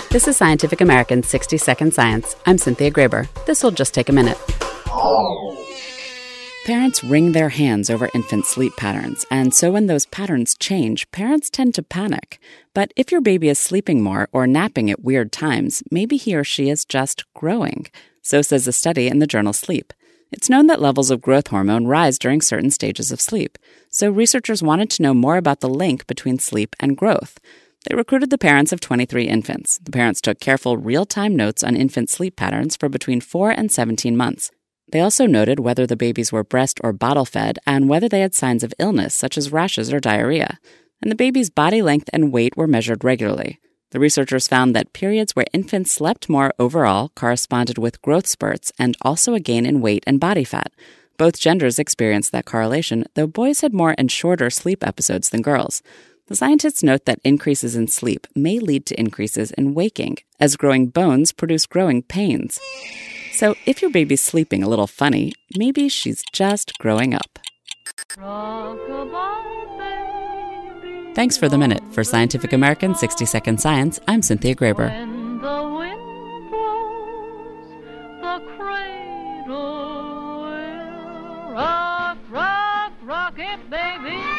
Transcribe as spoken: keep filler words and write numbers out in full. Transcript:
This is Scientific American's sixty second Science. I'm Cynthia Graber. This will just take a minute. Parents wring their hands over infant sleep patterns, and so when those patterns change, parents tend to panic. But if your baby is sleeping more or napping at weird times, maybe he or she is just growing. So says a study in the journal Sleep. It's known that levels of growth hormone rise during certain stages of sleep. So researchers wanted to know more about the link between sleep and growth. They recruited the parents of twenty-three infants. The parents took careful real-time notes on infant sleep patterns for between four and seventeen months. They also noted whether the babies were breast or bottle-fed and whether they had signs of illness, such as rashes or diarrhea. And the baby's body length and weight were measured regularly. The researchers found that periods where infants slept more overall corresponded with growth spurts and also a gain in weight and body fat. Both genders experienced that correlation, though boys had more and shorter sleep episodes than girls. The scientists note that increases in sleep may lead to increases in waking, as growing bones produce growing pains. So if your baby's sleeping a little funny, maybe she's just growing up. Thanks for the minute. For Scientific American sixty second Science, I'm Cynthia Graber. When the wind blows, the cradle will rock, rock, rock it, baby.